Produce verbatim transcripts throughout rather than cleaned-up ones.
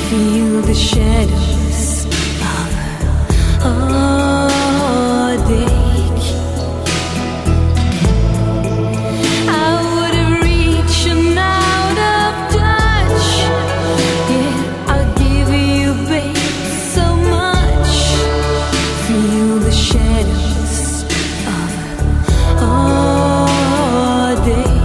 feel the shadows of a heartache. I would have reached and out of touch. Yeah, I'll give you, babe, so much. Feel the shadows of a heartache.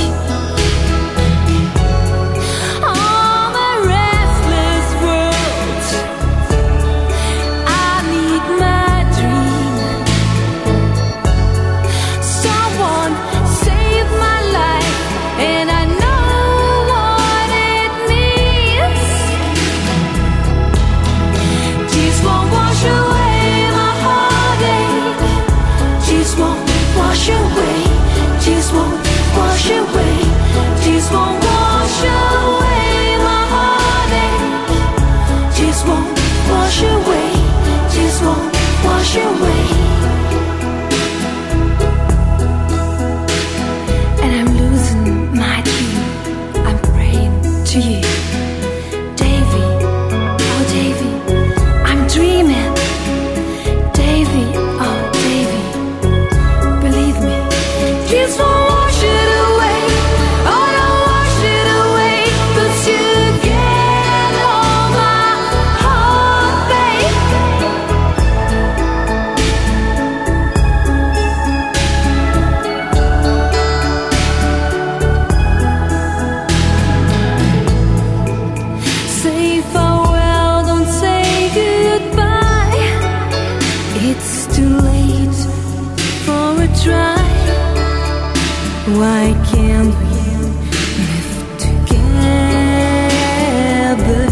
Wash away, tears won't wash away, tears won't wash away my heartache. Tears won't wash away, tears won't wash away. And I'm losing my dream, I'm praying to you, Davy, oh Davy, I'm dreaming, Davy, oh Davy. Tears won't wash it away, oh don't wash it away, 'cause you get all my heart, babe. Say farewell, don't say goodbye. It's too late for a try. Why can't we live together?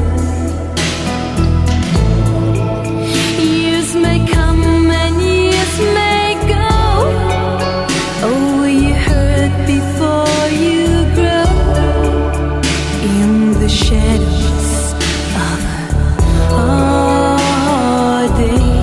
Years may come and years may go. Oh, you hurt before you grow. In the shadows of a heartache.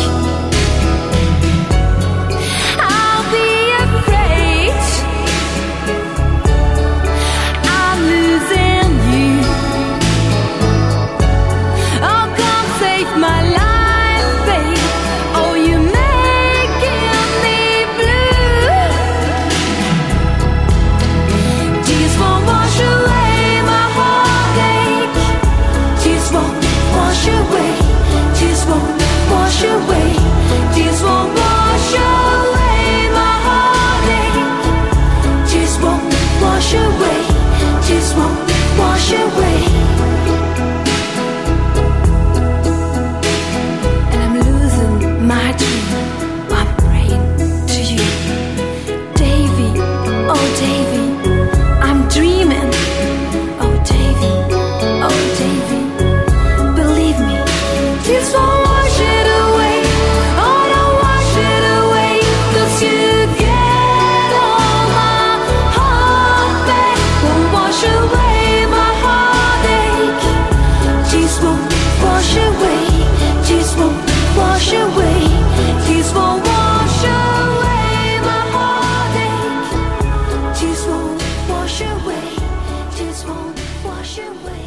My life, babe, oh, you're making me blue. Tears won't wash away my heartache. Tears won't wash away, tears won't wash away, tears won't wash away my heartache. Tears won't wash away, tears won't wash away. My dream, I'm praying to you, Davy, oh Davy, I'm dreaming, oh Davy, oh Davy, believe me, tears won't wash it away, oh don't wash it away, 'cause you get all my heart back. Won't wash away my heartache. Tears won't wash away, tears won't wash away, tears won't wash away my heartache. Tears won't wash away, tears won't wash away.